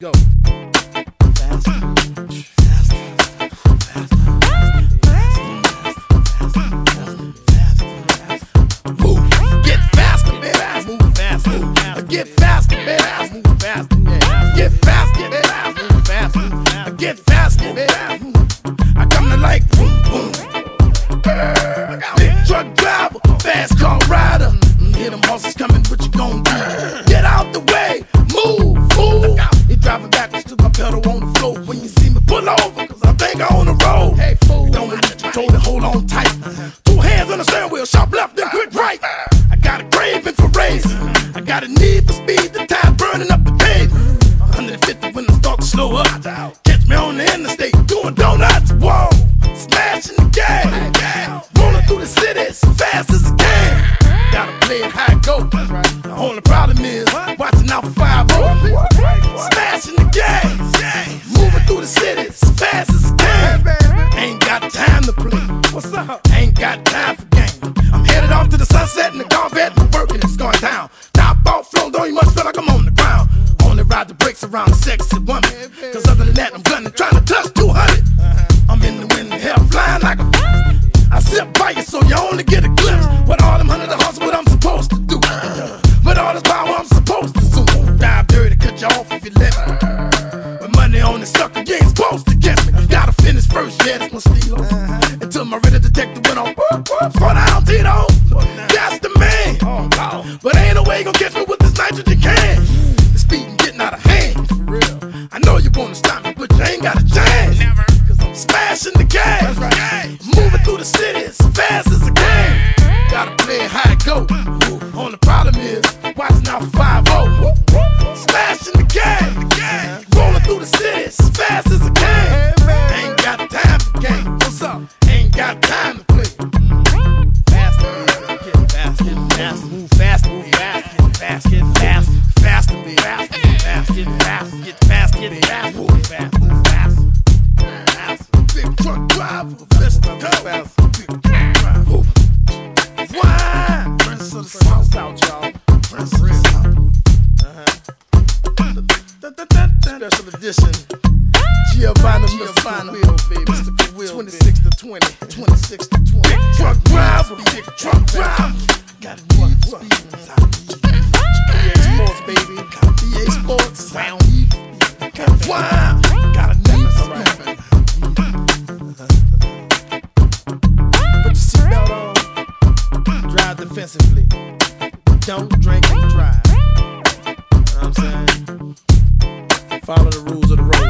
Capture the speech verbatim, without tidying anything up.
Go. Faster. Faster. Faster. Move. Get faster, baby. Move faster. Get faster, baby. Move faster. Get faster, baby. Move faster. Get faster, baby. I come to like boom, boom. Big truck driver, fast car rider. Hear them horses coming, what you gon' do? Get out the way, move, move. He driving backwards to my pedal on the floor. When you see me pull over, cause I think I'm on the road. Hey, fool, don't let you control it, hold on tight. Two hands on the steering wheel, sharp left, then quick right. I got a craving for racing. I got a need for speed, the time burning up the pavement. one fifty when I start to slow up. Catch me on the interstate, doing donuts, whoa. Smashing the game, rolling through the city as fast as I can. Gotta play it how it goes. The only problem is watching out for five oh. Smashing the game, moving through the city as fast as I can. Ain't got time to play. What's up? Ain't got time for games. I'm headed off to the sunset in the Corvette. My working it's going down. Top off flow, don't you much feel like I'm on the ground. Only ride the brakes around a sexy woman. Cause other than that, I'm gunning, trying to touch two hundred. I'm in the wind, hell flying like a. I sit by you so you only get a glimpse. With all them hundred the hustle, what I'm supposed to do. With all this power, I'm supposed to zoom. Dive dirty, cut you off if you let me. With money on the sucker, you ain't supposed to get me. Gotta finish first, yeah, that's my stilo. Until my ready detective went on. Throw down Tito. That's the man. But ain't no way you gon' catch me with this nitrogen can. The speeding getting out of hand. I know you wanna stop me, but you ain't got a chance. Cause I'm smashing the game. Moving through the city as fast as I can. Gotta play it how it go. Only problem is watching out for five oh. Smashing the game. Rolling through the city as fast as I can. Ain't got time for games. What's up? Ain't got time to play. Faster, get faster, get faster, move faster, move faster, get fast, get fast, faster, be fast, get fast, get fast, get fast, get fast, move fast, move fast. Big truck driver, best of the fast. Big truck driver. Why? Prince of the South, South, y'all. Prince of the South. Uh-huh. Special edition. Giovanna, Giovanna, Will, baby. Mister Will, twenty-six to twenty, twenty-six to twenty. Big truck driver, big truck driver. Got a new truck. E A Sports, baby. E A Sports. Wow. Got a new truck. Put your seatbelt on. Drive defensively. Don't drink and drive. You know what I'm saying? Follow the rules of the road.